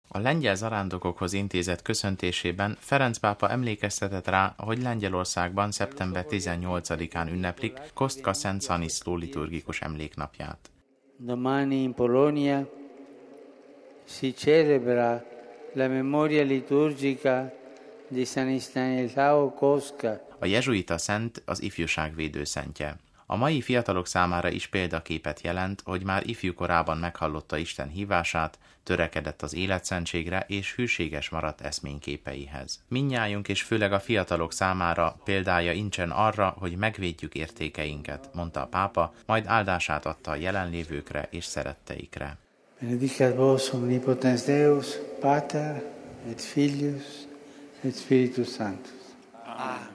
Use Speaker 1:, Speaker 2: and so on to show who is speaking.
Speaker 1: A lengyel zarándokokhoz intézett köszöntésében Ferenc pápa emlékeztetett rá, hogy Lengyelországban szeptember 18-án ünneplik Kostka Szent Szaniszló liturgikus emléknapját.
Speaker 2: Domani in Polonia si celebra la memoria liturgica di San Stanislao Kostka.
Speaker 1: A jezsuita szent az ifjúság védőszentje. A mai fiatalok számára is példaképet jelent, hogy már ifjú korában meghallotta Isten hívását, törekedett az életszentségre és hűséges maradt eszményképeihez. Mindnyájunk és főleg a fiatalok számára példája incsen arra, hogy megvédjük értékeinket, mondta a pápa, majd áldását adta a jelenlévőkre és szeretteikre.
Speaker 2: Benedicat vos omnipotens Deus, Pater et Filius et Spiritus Sanctus. Amen.